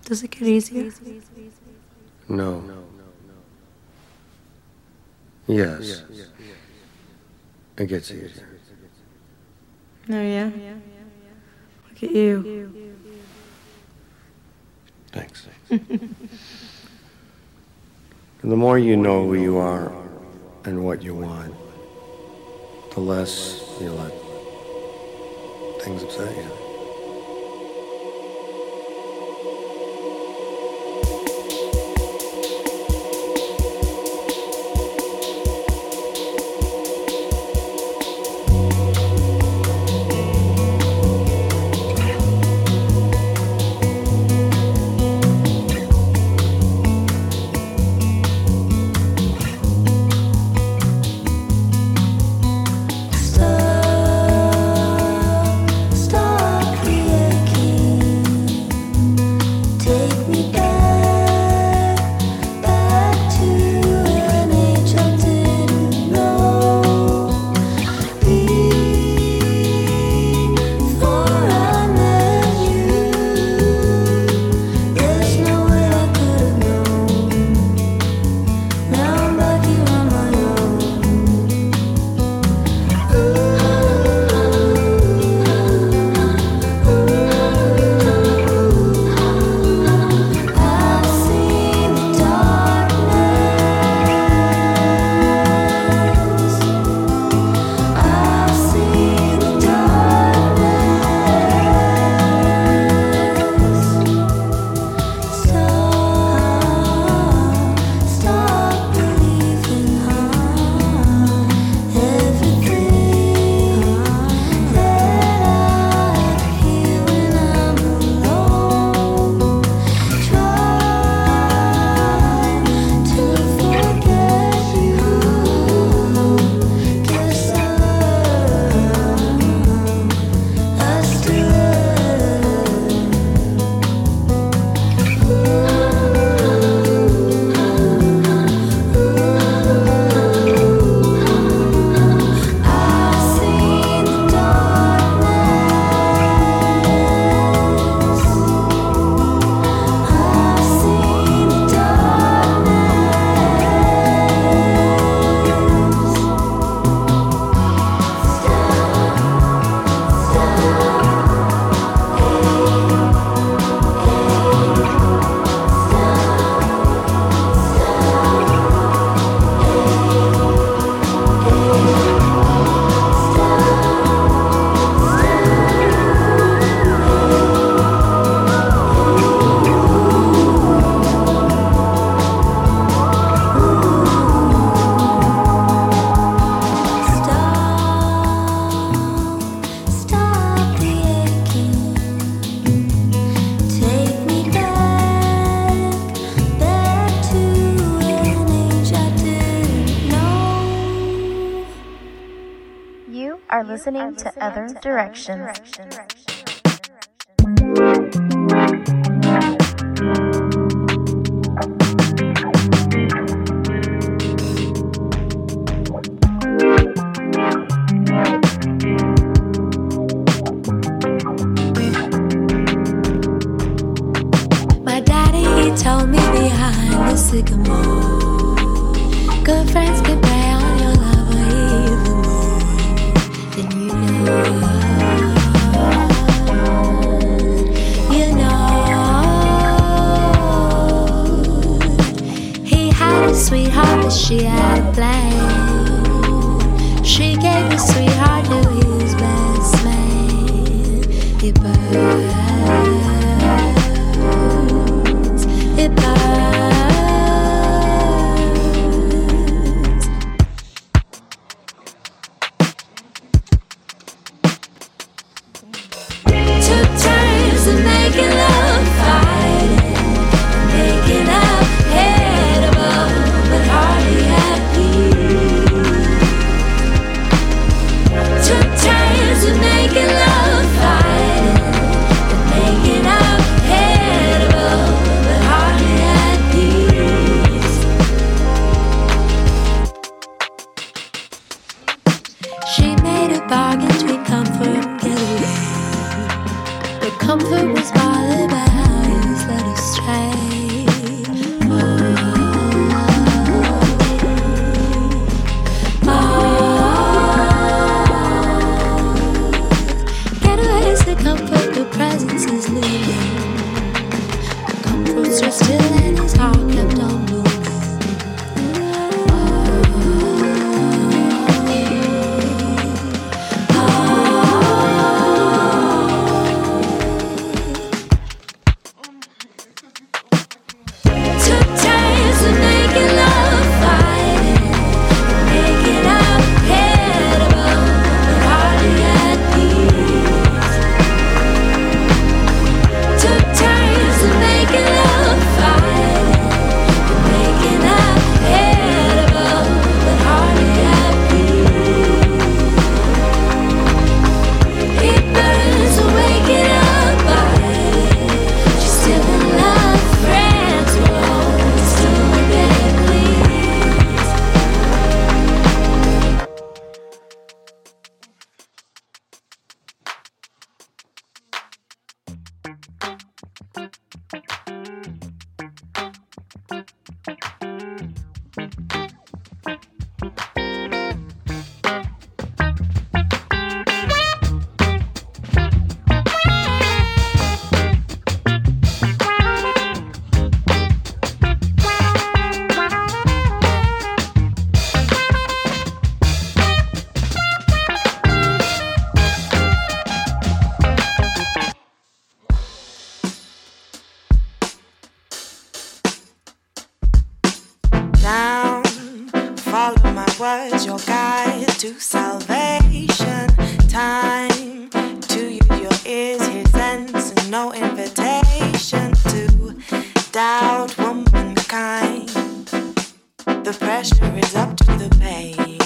Does it get easier? No. Yes. It gets easier. Oh, yeah? Look at you. Thanks. The more you know who you are and what you want, the less you let things upset you. Listening to Other Directions. My daddy, he told me behind the sycamore, good friends can prey on your lover even more than you know. He had a sweetheart, but she had a plan. She gave his sweetheart to his best man. It burns. It burns. Took turns in making love, fighting, making up, head above, but hardly at peace. Took turns in making love, fighting, making up, head above, but hardly at peace. She made a bargain between comfort and getaway. But comfort was bothered by how he was led astray. to salvation. Time to use your ears, hear sense, and no invitation to doubt womankind. The pressure is up to the pain.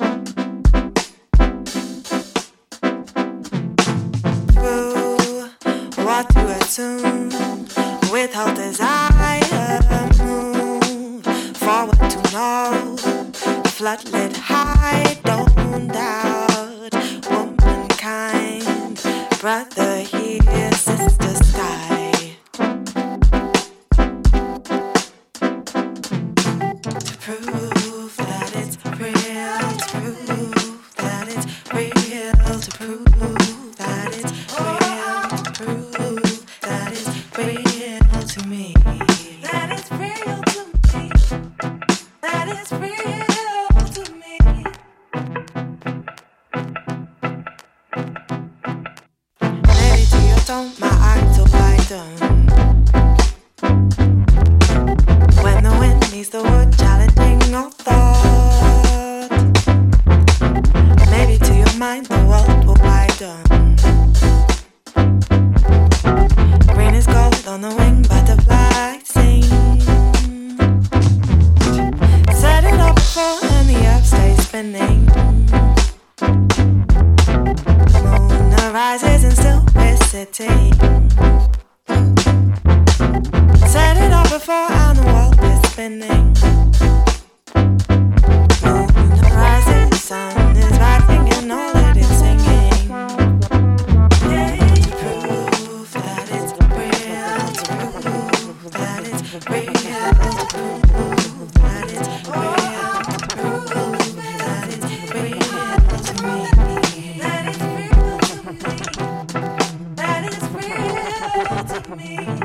Through what to assume, withhold desire, move forward to know, floodlit high, don't doubt womankind, brother here, sister sky. To prove that it's real, to prove that it's real, to prove that it's real, to prove that it's real to me. That it's real to me. That it's real to me. Maybe to your tone, my eyes are widen. When the wind meets the wood, challenging all thought. Maybe to your mind, the world will widen. Green is gold on the wing, butterfly sing. Set it up before and the earth stays spinning. Moon arises and still we're sitting. Set it up before and the world is spinning. Moon arises, sun is rising and all it is singing. To prove that it's real, to prove that it's real, to prove that it's real, to prove that it's real to me. That it's real to me. That it's real to me.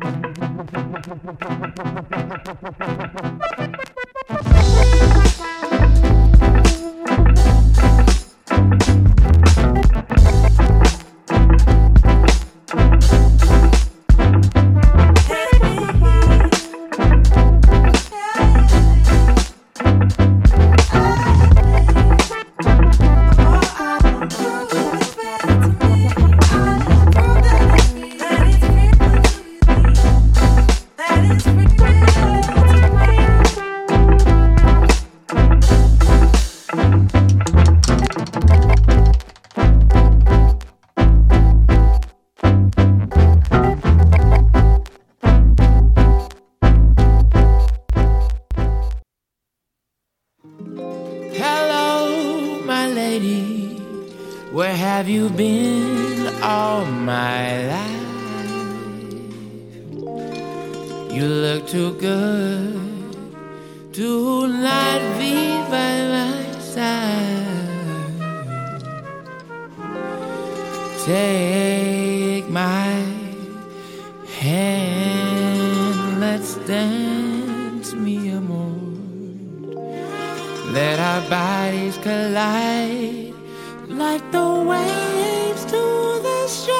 Hello, my lady, where have you been all my life? You look too good to not be by my side. Take my hand, let's dance me a more. Let our bodies collide like the waves to the shore.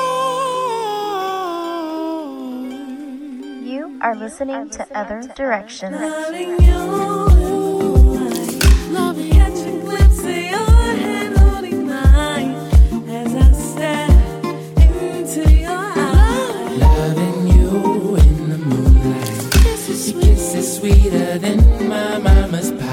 You are listening to Other Directions. Loving you, loving catching glimpse of your hand holding mine as I stare into your eyes. Loving you in the moonlight, kisses sweeter than my mama's pie.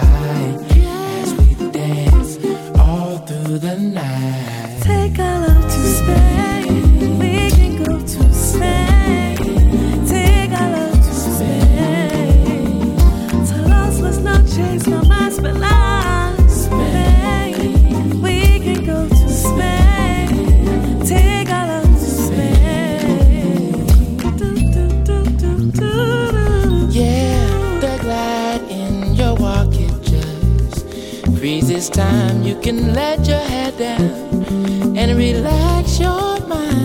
The night. Take our love to Spain. We can go to Spain. Take our love to Spain. Tell us let's not chase my minds, but last Spain. We can go to Spain. Take our love to Spain. Yeah, the glide in your walk, it just freezes time. You can let your head down and relax your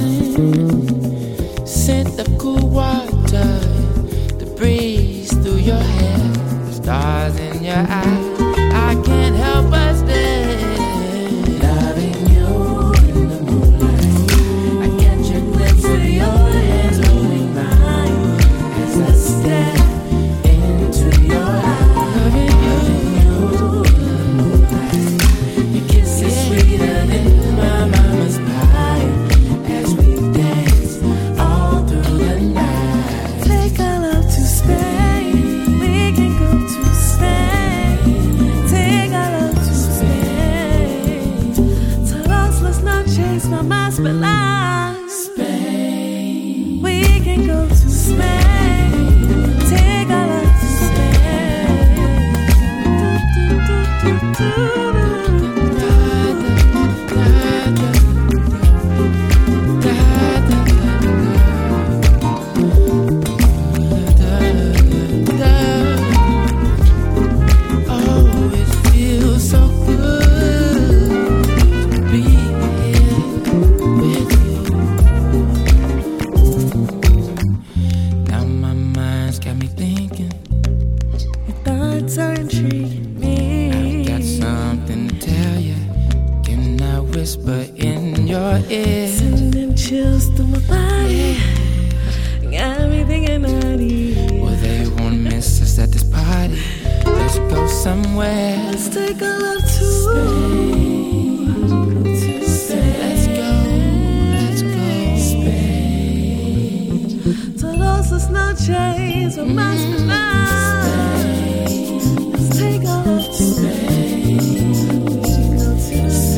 mind. Scent of cool water, the breeze through your hair, stars in your eyes. I can't help but stay. Loving you in the moonlight, I catch a glimpse of your hands holding mine as I stare into your eyes. Loving you in the moonlight, chase my mind, but Spain. We can go to Spain. Take our love to Spain. Oh, it feels so good to be here with you. Now my mind's got me thinking. Your thoughts are intriguing me. I've got something to tell you. Can I whisper in your ear? Sending chills through my body. Got me thinking I need. Well, they won't miss us at this party. Let's go somewhere. Let's take our love to Spain. Let's go. Spain. Todos los noches are más feliz. Let's take our love to Spain. Go to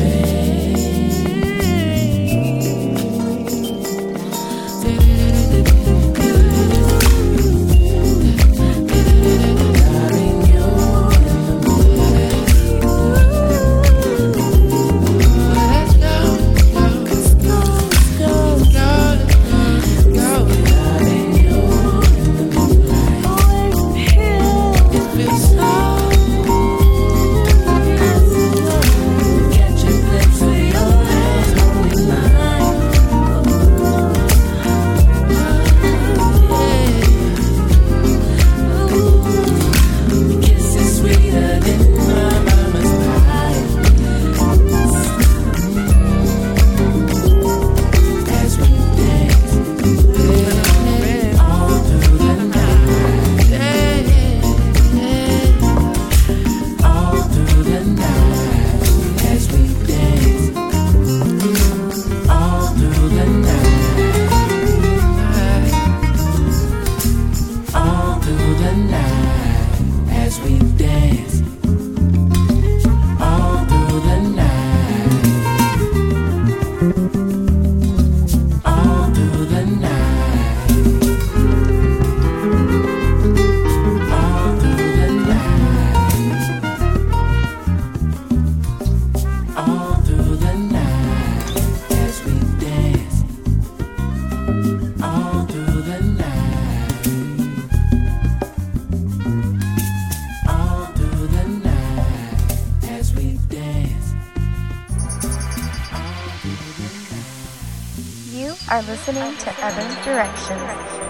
are listening to Other Directions.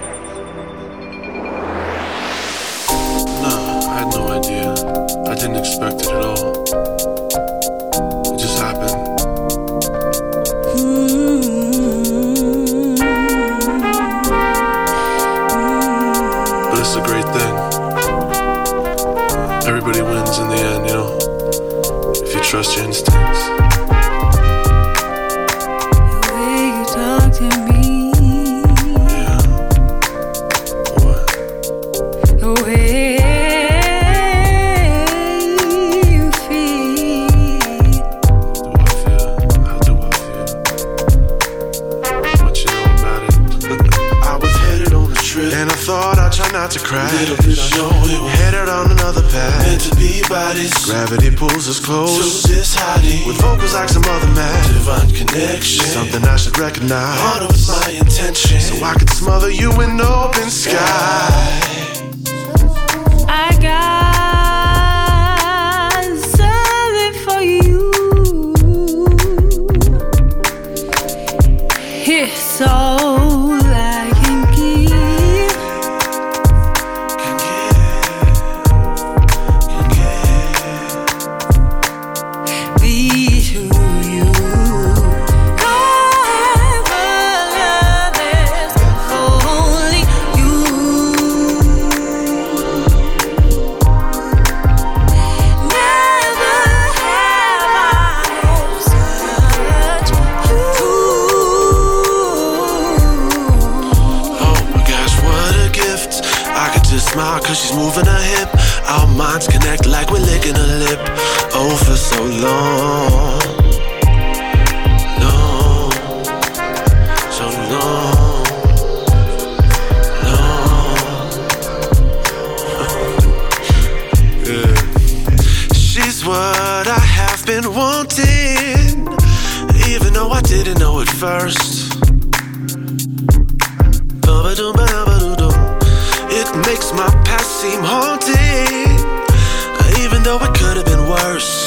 Nah, I had no idea. I didn't expect it at all. It just happened. But it's a great thing. Everybody wins in the end, you know? If you trust your instincts. To crash. Little did I know it was headed on another path. Meant to be bodies. Gravity pulls us close to this hiding. With vocals like some other man. Divine connection. Something I should recognize. Harder was my intention. So I could smother you in open sky. I got something for you. It's all I can give. Smile cause she's moving her hip. Our minds connect like we're licking a lip. Oh, for so long. No. at first. It makes my past seem haunting, even though it could have been worse.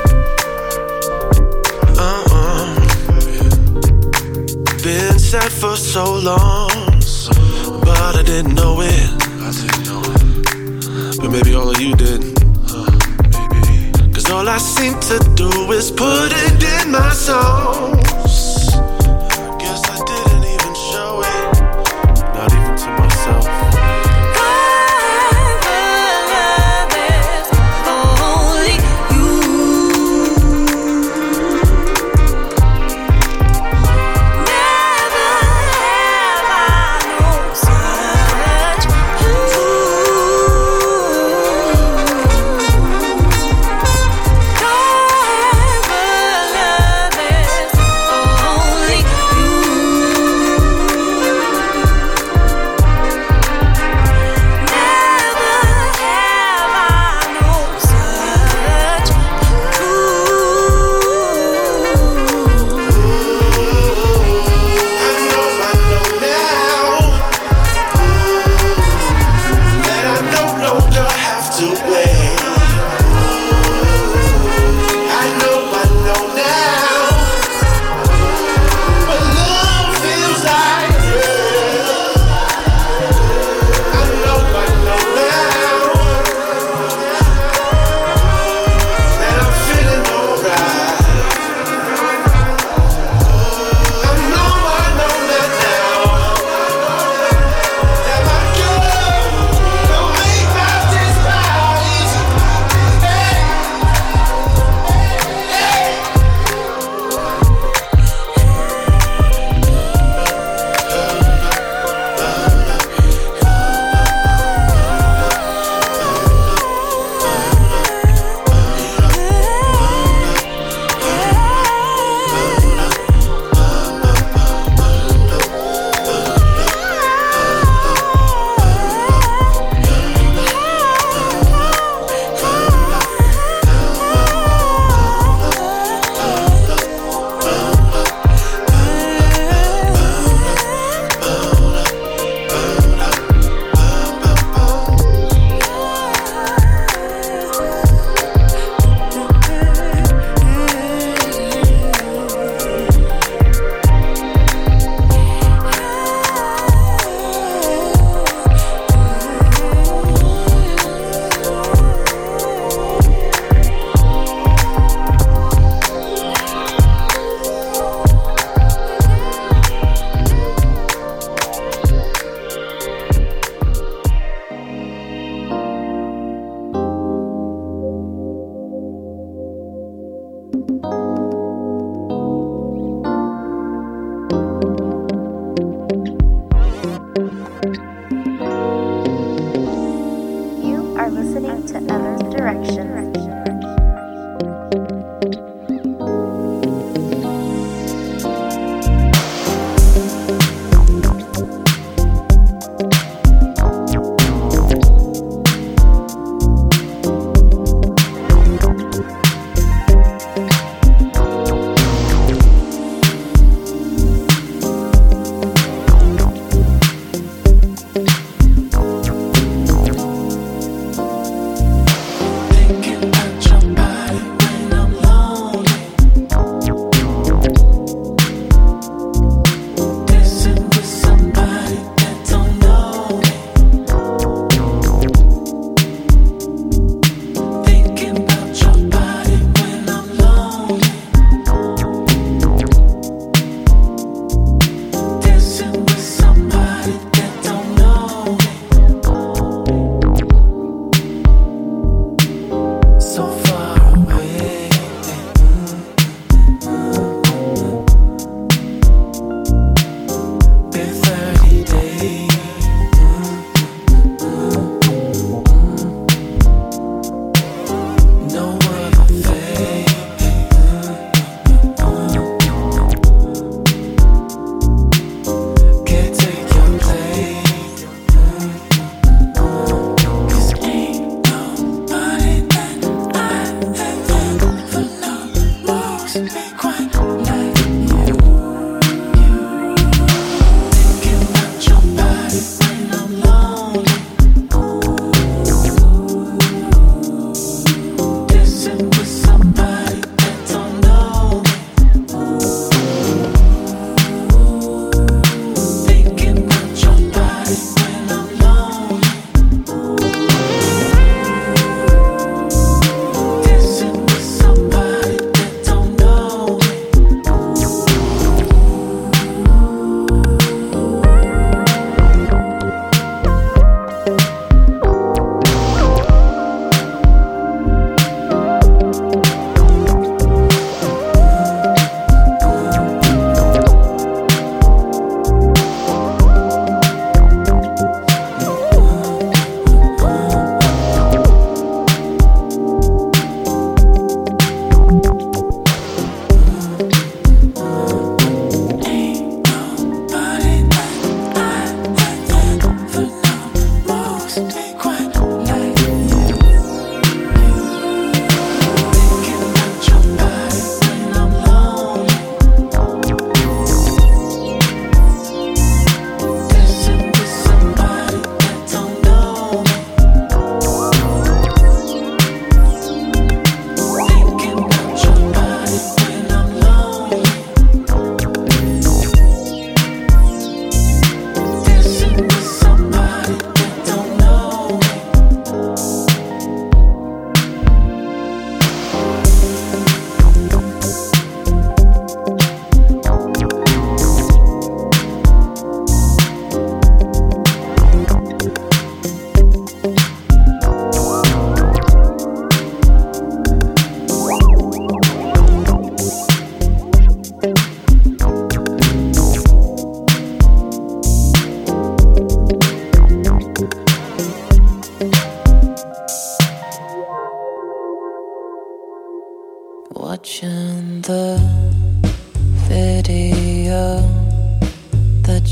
Been sad for so long, but I didn't know it. But maybe all of you did. Cause all I seem to do is put it in my songs. Guess I didn't even show it, not even to myself.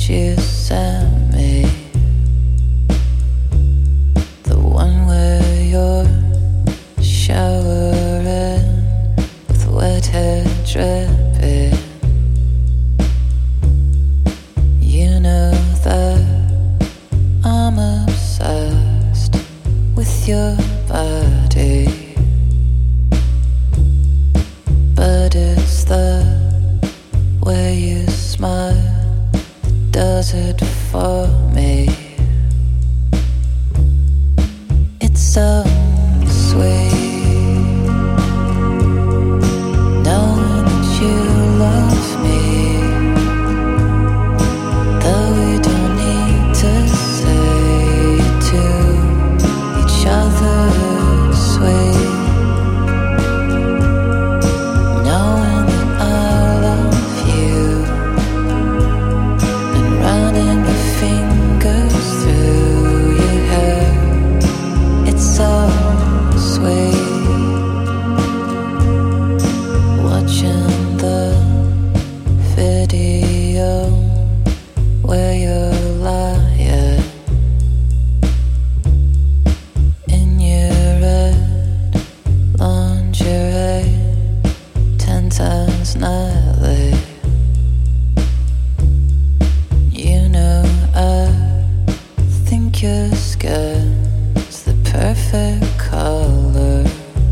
you sent me, the one where you're showering with wet hair dripping. You know that I'm obsessed with your body, but it's the way you smile that does it for me. It's so sweet knowing that you love me, though we don't need to say it to each other. Sweet knowing that I love you and running the fingers through your hair. It's so sweet watching the video where you're lying in your red lingerie 10 times nightly. You know I think your skin's the perfect color,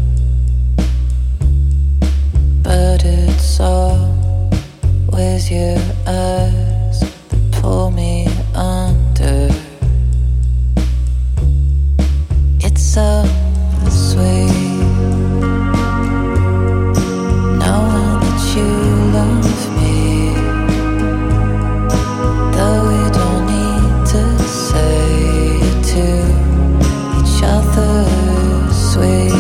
but it's always your eyes that pull me under. It's so sweet knowing that you love me, though we don't need to say it to each other. Sweet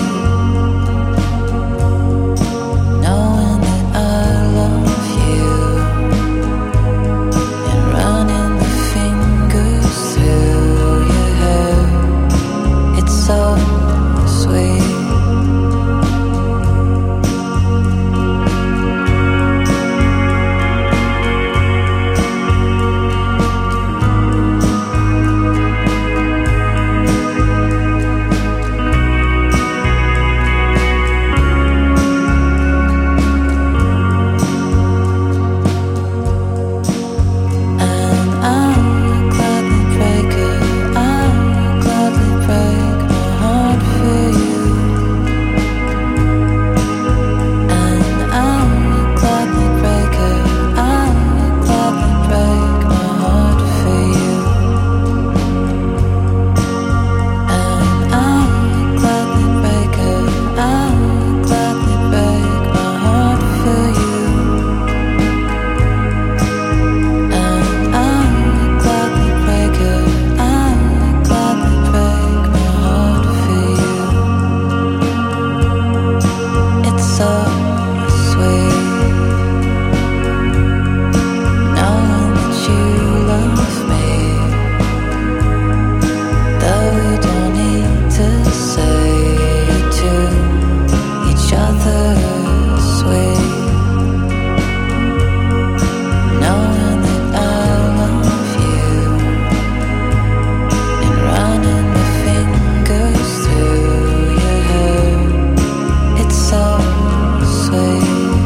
knowing that I love you and running the fingers through your hair. It's so sweet. And I'll gladly break it, I'll gladly break my heart for you. And I'll gladly break it, I'll gladly break my heart for you. And I'll gladly break it, I'll gladly break my heart for you. And I'll gladly break it, I'll gladly break my heart for you. It's so sweet knowing that you love me, though we don't need to say it to each other. Sweet knowing that I love you and running the fingers through your hair. It's so sweet.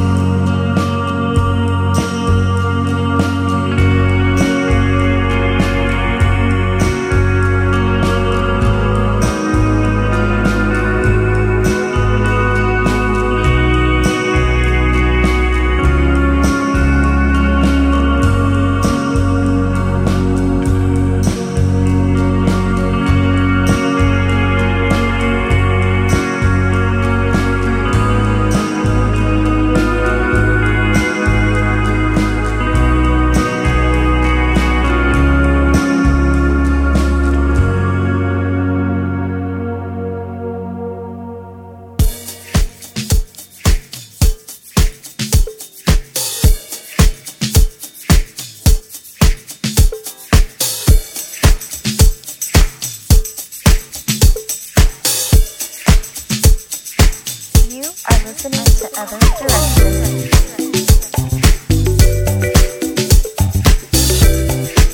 listening to Other Directions.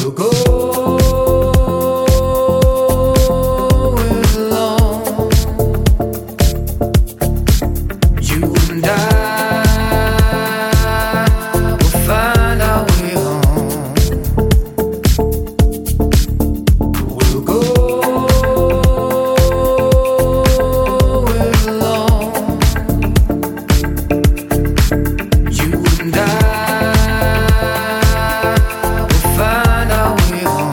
Find our way home.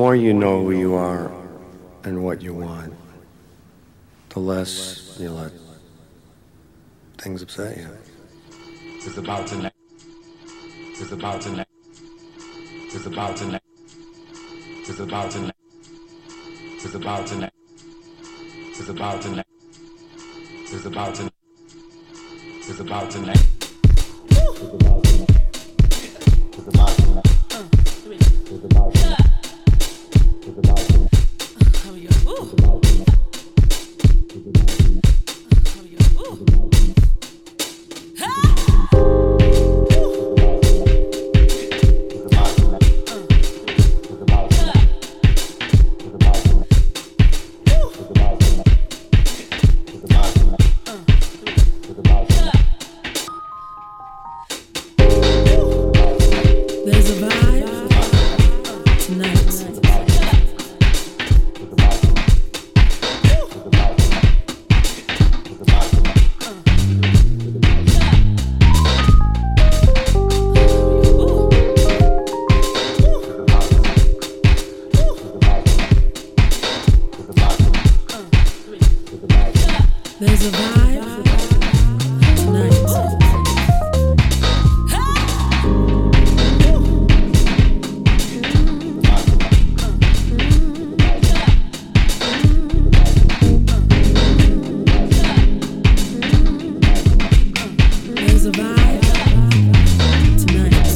more you know who you are and what you want, the less you let things upset you. It's about to next. It's about to next. It's about to next. It's about to next. It's about to next. It's about to next. It's about to next. It's about to next. It's about to next. It's about to next. It's about to next. It's about to next. It's about to next. It's about to next. It's about to next. There's a vibe tonight. There's a vibe tonight. There's a vibe tonight.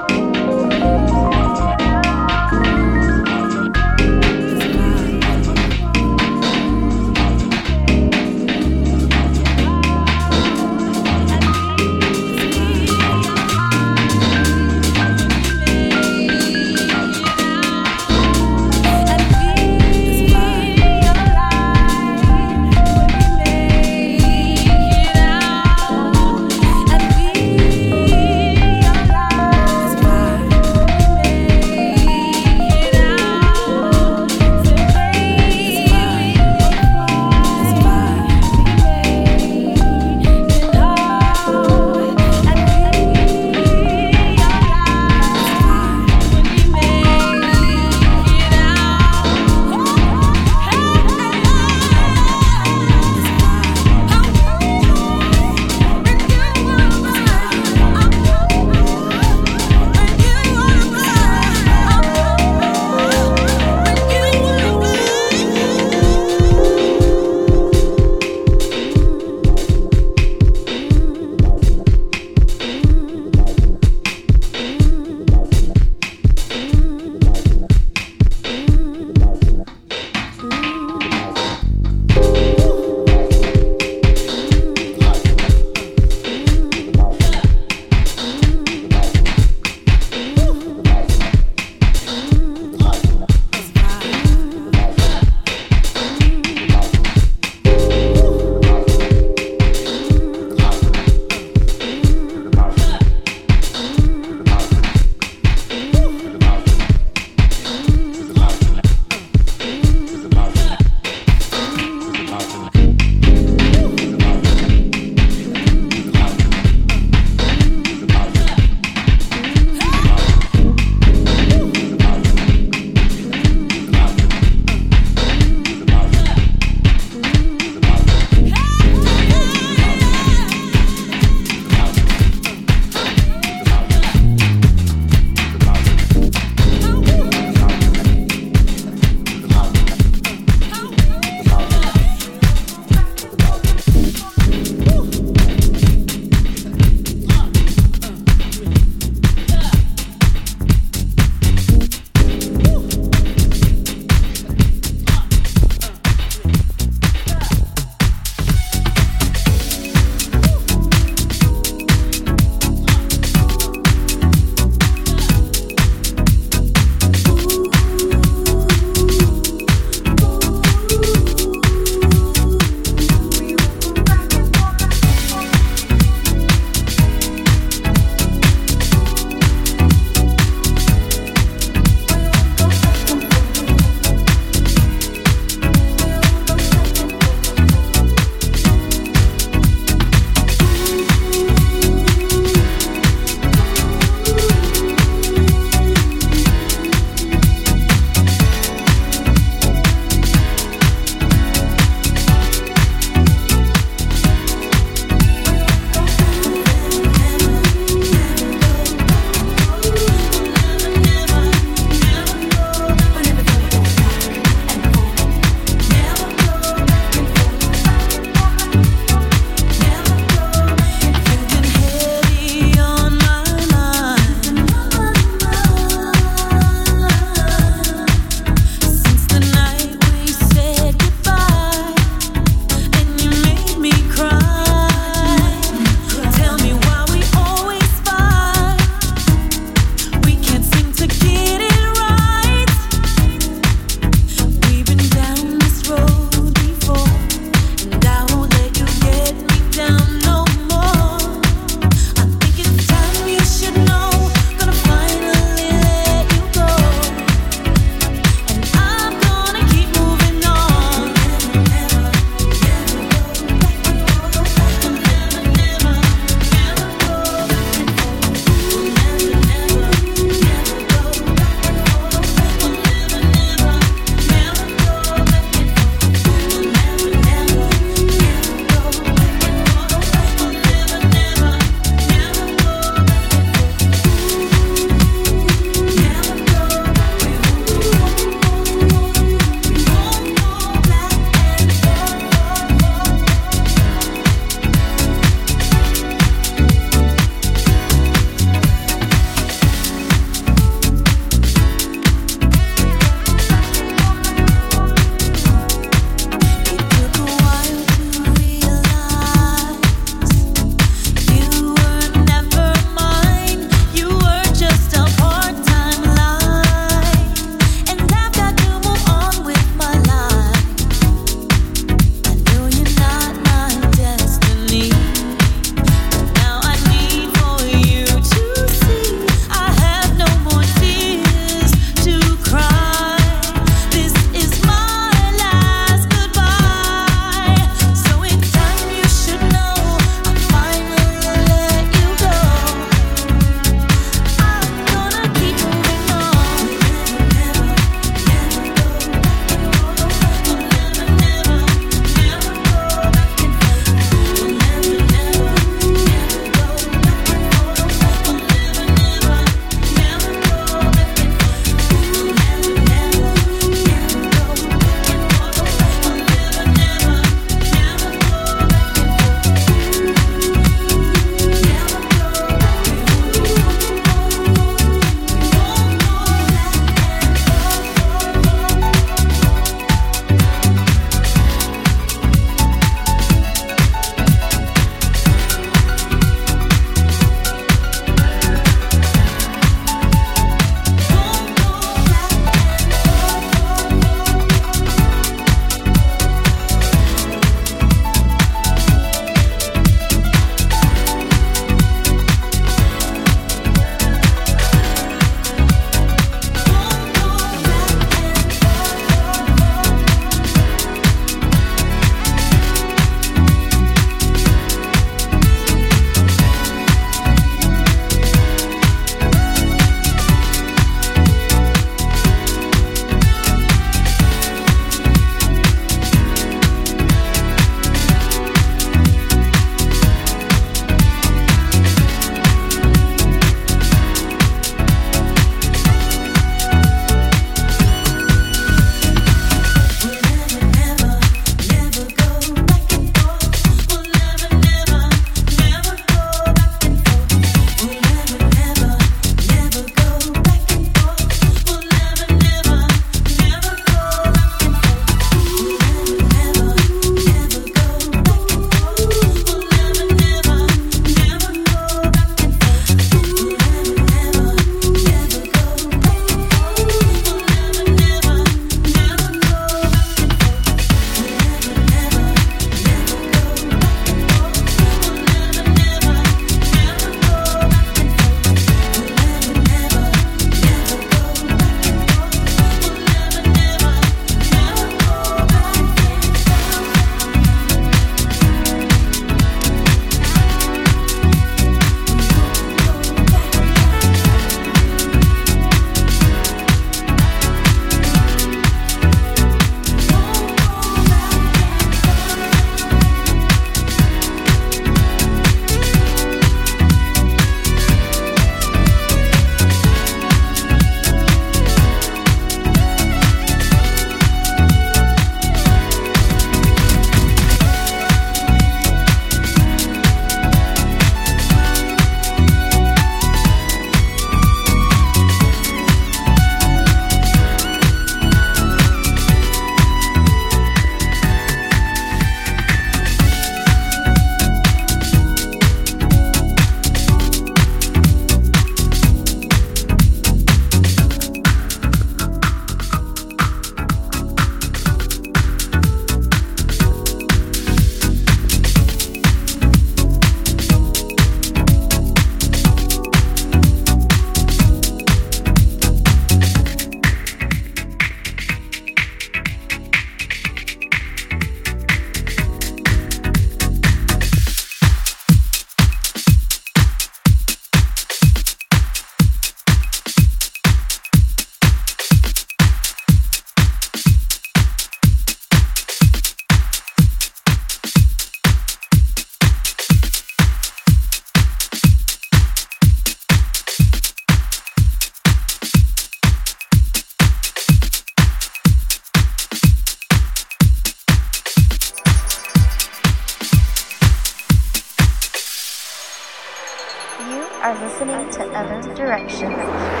listening to Other Directions.